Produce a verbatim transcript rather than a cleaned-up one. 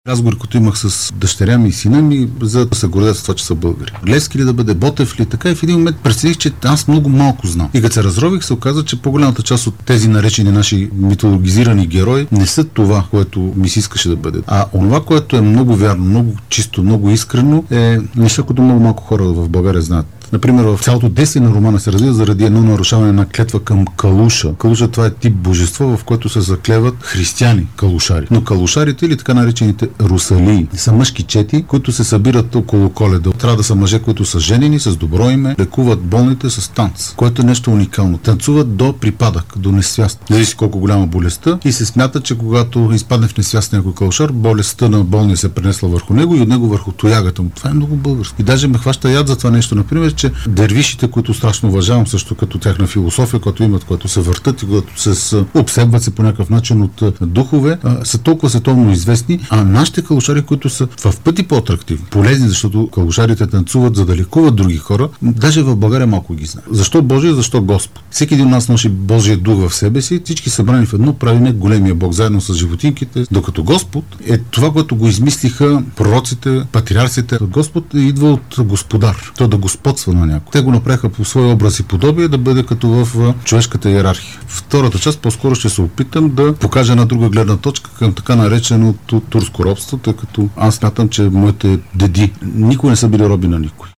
Разговор, който имах с дъщеря ми и сина ми, за да се гордеят с това, че са българи. Левски ли да бъде, Ботев ли, така и в един момент прецених, че аз много малко знам. И като се разрових, се оказа, че по-голямата част от тези наречени наши митологизирани герои не са това, което ми се искаше да бъде. А онова, което е много вярно, много чисто, много искрено, е неща, които много малко хора в България знаят. Например, в цялото действие на романа се развива заради едно нарушаване на клетва към Калуша. Калуша, това е тип божество, в което се заклеват християни калушари. Но калушарите, или така наречените русалии, са мъжки чети, които се събират около Коледа. Трябва да са мъже, които са женени, с добро име, лекуват болните с танц, което е нещо уникално. Танцуват до припадък, до несвяст. Зависи колко голяма болестта и се смята, че когато изпадне в несвяст някой калушар, болестта на болния се пренесла върху него и от него върху тоягата му. Това е много българско. И даже ме хваща яд за това нещо, например, че дервишите, които страшно уважавам, също като тяхна философия, която имат, които се въртат и които се обсебват се по някакъв начин от духове, са толкова световно известни, а нашите калушари, които са в пъти по-атрактивни, полезни, защото калушарите танцуват, за да лекуват други хора, даже в България малко ги знае. Защо Божия, защо Господ? Всеки един от нас носи Божия дух в себе си, всички събрани в едно правиме големия Бог, заедно с животинките, докато Господ е това, което го измислиха пророците, патриарсите. Господ идва от Господар, той да господства на някой. Те го направиха по своя образ и подобие да бъде като в човешката иерархия. Втората част по-скоро ще се опитам да покажа една друга гледна точка към така нареченото турско робство, тъй като аз смятам, че моите деди никога не са били роби на никой.